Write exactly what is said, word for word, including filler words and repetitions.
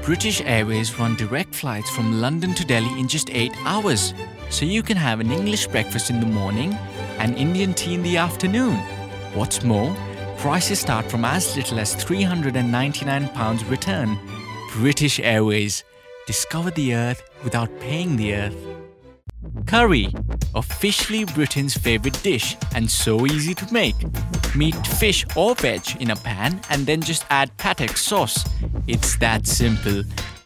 British Airways run direct flights from London to Delhi in just eight hours. So you can have an English breakfast in the morning and Indian tea in the afternoon. What's more, prices start from as little as three hundred ninety-nine pounds return. British Airways. Discover the earth without paying the earth. Curry, officially Britain's favourite dish and so easy to make. Meat, fish or veg in a pan and then just add patek sauce. It's that simple.